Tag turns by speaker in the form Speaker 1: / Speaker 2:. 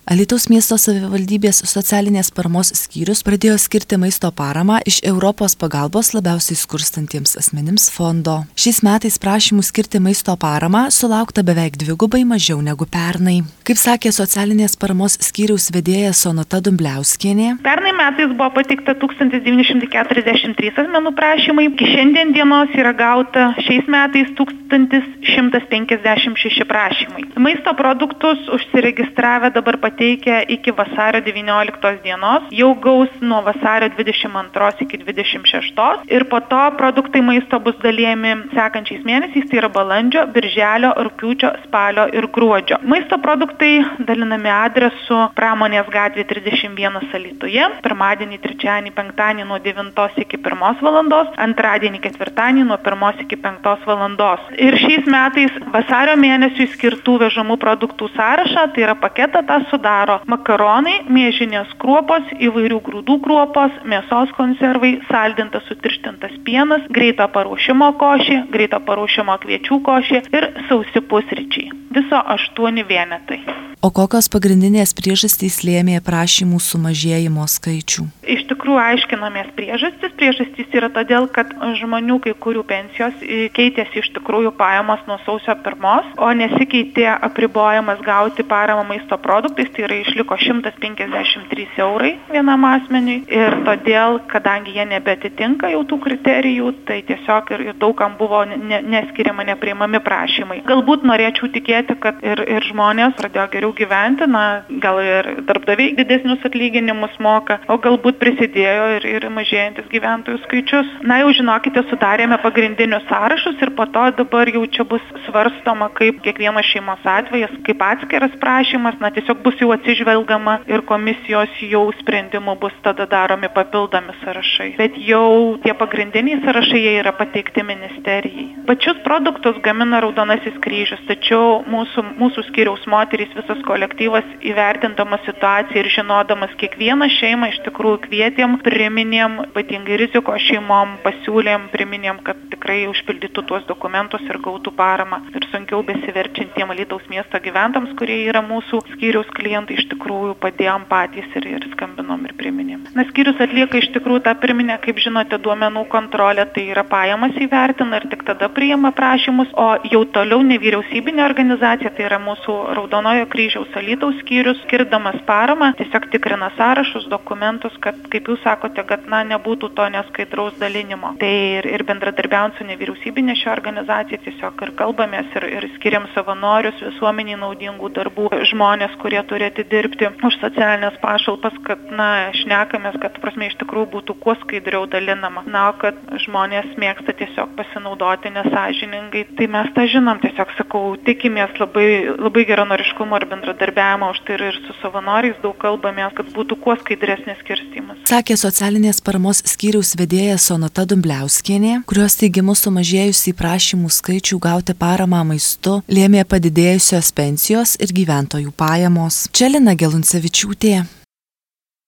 Speaker 1: Alytaus miesto savivaldybės socialinės paramos skyrius pradėjo skirti maisto paramą iš Europos pagalbos labiausiai skurstantiems asmenims fondo. Šiais metais prašymų skirti maisto paramą sulaukta beveik dvigubai mažiau negu pernai. Kaip sakė socialinės paramos skyriaus vedėja Sonata Dumbliauskienė.
Speaker 2: Pernai metais buvo pateikta 1943 asmenų prašymai, iki šiandien dienos yra gauta šiais metais 1156 prašymai. Maisto produktus užsiregistravę dabar pateikę iki vasario 19 dienos, jau gaus nuo vasario 22 iki 26 ir po to produktai maisto bus dalijami sekančiais mėnesiais, tai yra balandžio, birželio, rugpjūčio, spalio ir gruodžio. Maisto produktai dalinami adresu Pramonės gatvė 31 Alytuje, pirmadienį, trečiadienį, penktadienį nuo 9 iki 1 valandos, antradienį, ketvirtadienį nuo 1 iki 5 valandos. Ir šiais metais vasario mėnesiui skirtų vežamų produktų sąrašą, tai yra paketą tą sudaro makaronai, miežinės kruopos, įvairių grūdų kruopos, mėsos konservai, saldintas sutirštintas pienas, greito paruošimo košė, greito paruošimo kviečių košė ir sausi pusryčiai. Viso 8 vienetai.
Speaker 1: O kokios pagrindinės priežastys lėmė prašymų sumažėjimo skaičių?
Speaker 2: Iš tikrųjų aiškinamės priežastis. Priežastys yra todėl, kad žmonių kai kurių pensijos keitėsi iš tikrųjų pajamos nuo sausio 1, o nesikeitė apribojimas gauti paramą maisto produktais, tai yra išliko 153 eurai vienam asmeniui ir todėl, kadangi jie nebeatitinka jau tų kriterijų, tai tiesiog ir daugam buvo neskiriama, nepriimami prašymai. Galbūt norėčiau tikėti, kad ir žmonės pradėjo geriau gyventi, gal ir darbdaviai didesnius atlyginimus moka, o galbūt prisidėjo ir mažėjantis gyventojų skaičius. Jau žinokite, sudarėme pagrindinius sąrašus ir po to dabar jau čia bus svarstoma, kaip kiekvienas šeimos atvejas, kaip atskiras prašymas, tiesiog bus jau atsižvelgama ir komisijos jau sprendimų bus tada daromi papildomi sąrašai. Bet jau tie pagrindiniai sąrašai jie yra pateikti ministerijai. Pačius produktus gamina Raudonasis Kryžius, tačiau mūsų skyriaus moterys, visas kolektyvas įvertindamas situaciją ir žinodamas kiekvieną šeimą iš tikrųjų kvietėm, priminėm, ypatingai rizikos šeimom, pasiūlėm, priminėm, kad tikrai užpildytų tuos dokumentus ir gautų paramą. Ir sunkiau besiverčiantiem Alytaus miesto gyventams, kurie yra mūsų skyriaus klientai, iš tikrųjų padėjom patys ir skambinom ir priminėm. Skyrius atlieka iš tikrųjų tą pirminę, kaip žinote, duomenų kontrolę, tai yra pajamas įvertina ir tik tada priima prašymus, o jau toliau nevyriausybinė organizacija, tai yra mūsų Raudonojo Kryžiaus Alytaus skyrius, skirdamas paramą, tiesiog tikrina sąrašus, dokumentus, kad, kaip jūs sakote, kad nebūtų to neskaidraus dalinimo. Tai ir bendradarbiaujant su nevyriausybinė šia organizacija tiesiog ir kalbamės ir skiriam savanorius, visuomeniai naudingų darbų, žmonės, kurie turi atidirbti už socialinės pašalpas, kad, šnekamės, kad, iš tikrųjų būtų kuo skaidriau dalinama. O kad žmonės mėgsta tiesiog pasinaudoti nesąžiningai, tai mes tą žinom, tiesiog sakau, tikimės labai geranoriškumo ir bendradarbiavimo, už tai ir su savanoriais daug kalbamės, kad būtų kuo skaidresnis skirstymas.
Speaker 1: Sakė socialinės paramos skyriaus vedėja Sonata Dumbliauskienė, kurios teigimu sumažėjusį prašymų skaičių gauti paramą maistu lėmė padidėjusios pensijos ir gyventojų pajamos. Čia Lina Geluncevičiūtė.